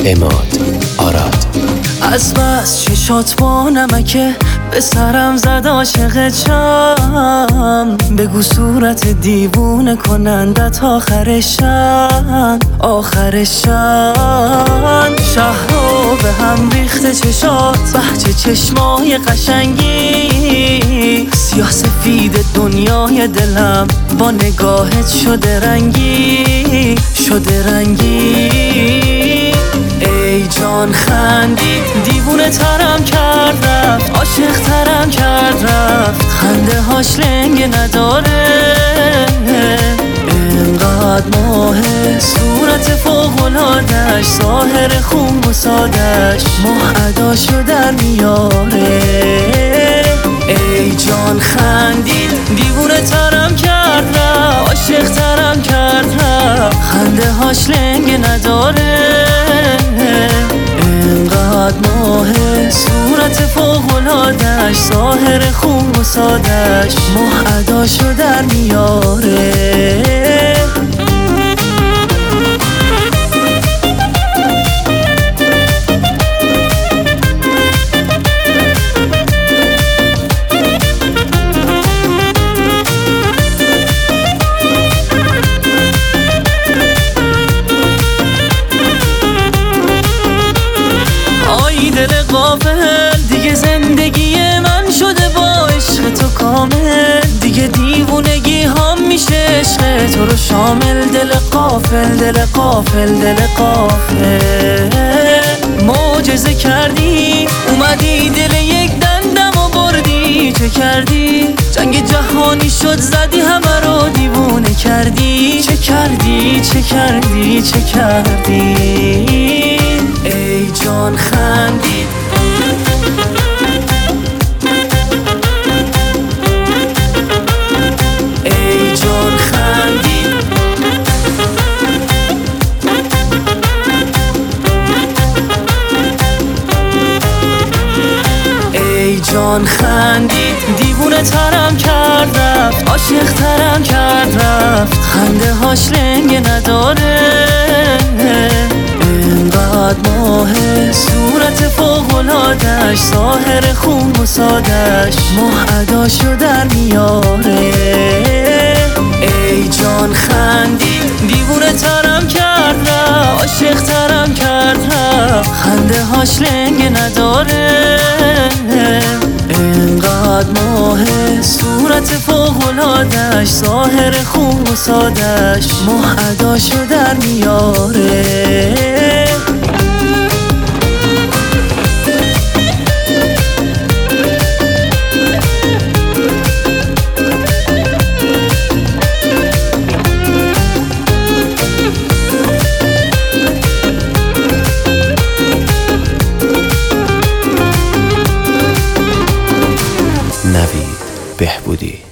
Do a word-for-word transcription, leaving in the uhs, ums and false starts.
عماد آراد. از بس چشات با نمکه به سرم زد عاشق چم، بگو صورت دیوونه کنندت آخرشن آخرشن. شهر رو به هم ریخته چشات، بهجه چشمای قشنگی، سیاه سفید دنیای دلم با نگاهت شده رنگی شده رنگی. ای جان خندید دیوونه ترم کرد رفت، عاشق ترم کرد رفت، خنده هاش لنگه نداره اینقدر ماهه، صورت فوق‌العاده‌اش ظاهر خوب و سادش ماه اداشو در میاره. ای جان خندید دیوونه ترم کرد رفت، عاشق ترم کرد رفت، خنده هاش لنگه نداره اینقدر ماهه، صورت فوق‌العاده‌اش ظاهر خوب و سادش ماه اداشو در میاره. دل غافل دیگه زندگی من شده با عشق تو کامل، دیگه دیوونگی هم میشه عشق تو رو شامل. دل غافل دل غافل دل غافل معجزه کردی، اومدی دل یک دندم و بردی. چه کردی؟ جنگ جهانی شد زدی همه رو دیوونه کردی. چه کردی چه کردی چه کردی؟ ای جان خندید ای جان خندید ای جان خندید دیوونه ترم کرد رفت، عاشق ترم کرد رفت، خنده هاش لنگه نداره اینقدر ماهه، صورت فوق‌العاده‌اش ظاهر خوب و سادش ماه اداشو در میاره. ای جان خندید دیوونه ترم کرد رفت، عاشق ترم کرد رفت، خنده هاش لنگه نداره اینقدر ماهه، صورت فوق‌العاده‌اش ظاهر خوب و سادش ماه اداشو در میاره. نوید بهبودی.